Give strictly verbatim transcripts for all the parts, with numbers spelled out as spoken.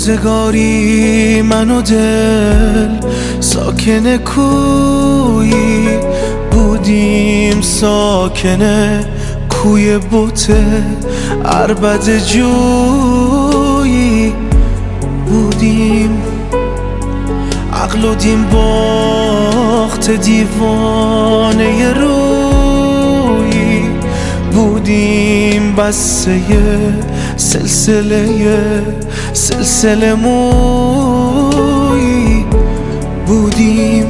روزگاری من و دل ساکن کویی بودیم، ساکن کوی بوته عربد جویی بودیم. عقل و دین باخت دیوانه رویی بودیم، بسته سلسله سلسله مویی بودیم.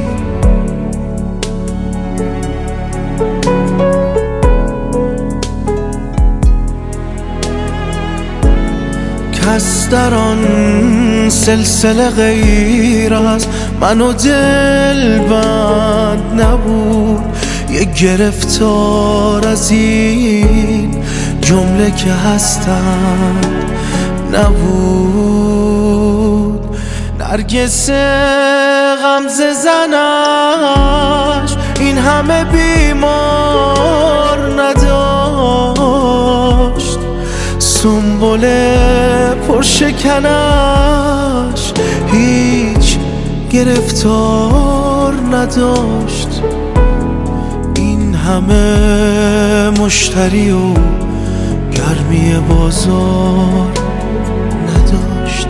کس در آن سلسله غیر از من و دلبند نبود، یک گرفتار از این جمله که هستند نبود. نرگس غمزه زنش این همه بیمار نداشت، سنبل پرشکنش هیچ گرفتار نداشت. این همه مشتری و گرمی بازار نداشت.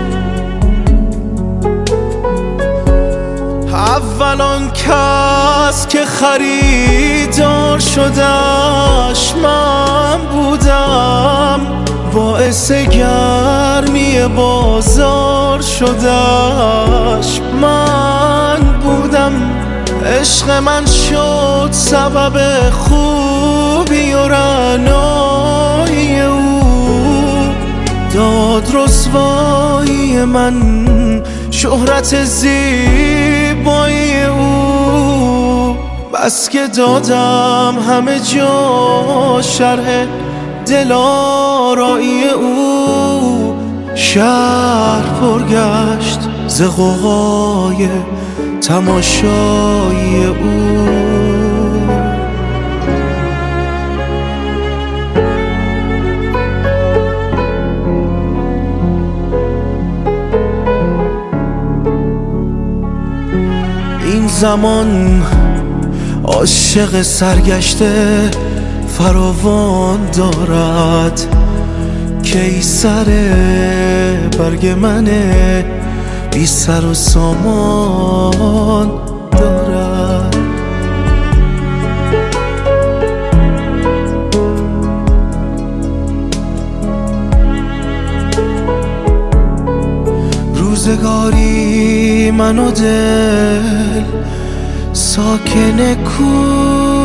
اول آن کس که خریدار شدش من بودم، باعث گرمی بازار شدش من بودم. عشق من شد سبب خوبی و رعنایی او، داد رسوایی من شهرت زیبایی او. بس که دادم همه جا شرح دلارایی او، شهر پرگشت ز غوغای تماشایی او. این زمان عاشق سرگشته فراوان دارد، کی سر برگ منه بی سر و سامان دارد. روزگاری من و دل ساکن کو